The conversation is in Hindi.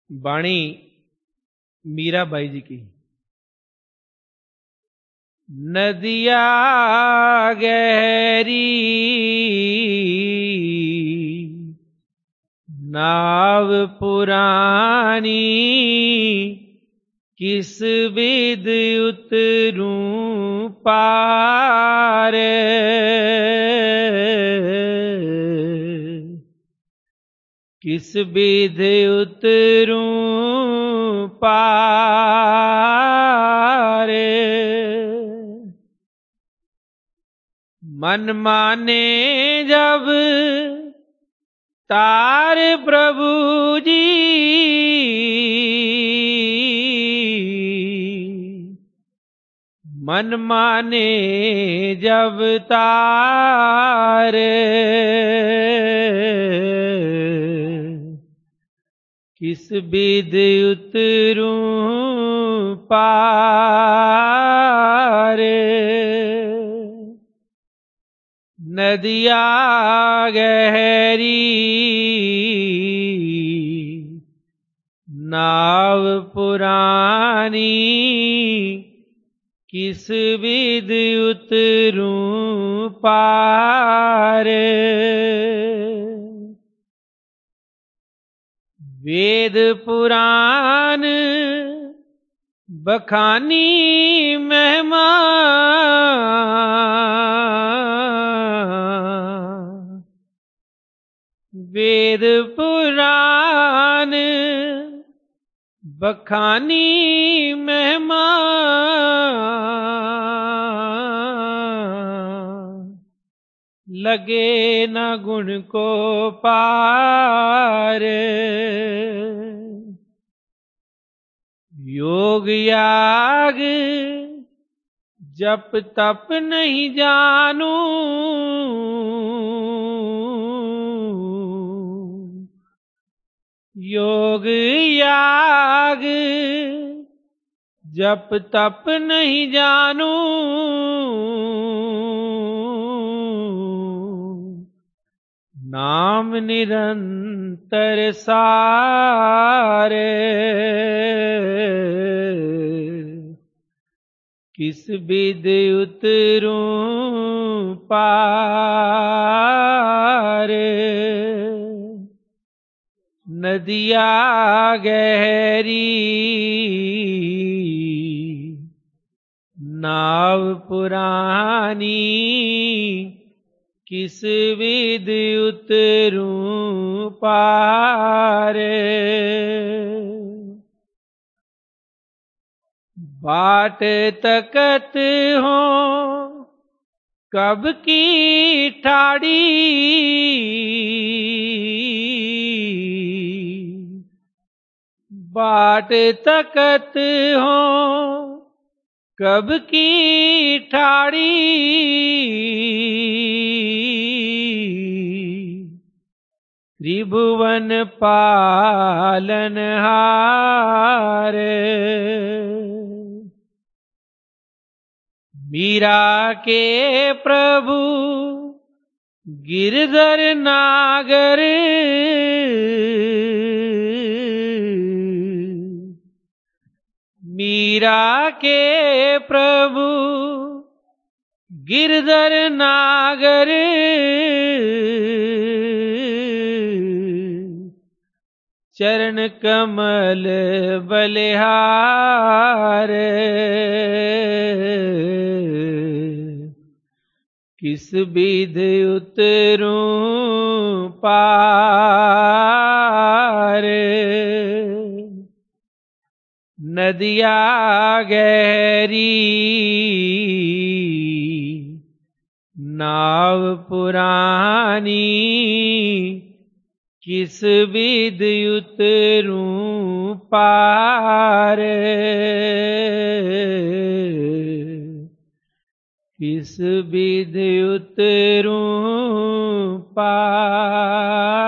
वाणी मीराबाई जी की। नदिया गहरी नाव पुरानी, किस विध उतरूं पार। किस विध उतरूं पार। मन माने जब तार प्रभु जी, मन माने जब तार। किस विध उतरूं पार। नदिया गहरी नाव पुरानी, किस विध उतरूं पार। वेद पुराण बखानी महिमा, वेद पुराण बखानी महिमा, लगे न गुण को पार। योग याग जप तप नहीं जानू, योग याग जप तप नहीं जानू। नाम निरंतर सारे, किस विध उतरूं पार। नदिया गहरी नाव पुरानी, किस विध उतरूं पार। बाट तकत हो कब की ठाड़ी, बाट तकत हो कब की ठाड़ी। त्रिभुवन पालनहार, मीरा के प्रभु गिरधर नागर, मीरा के प्रभु गिरधर नागर। चरण कमल बलिहार, किस विध उतरूं पार। नदिया गहरी नाव पुरानी, किस विध उतरूं पार। किस विध उतरूं पार।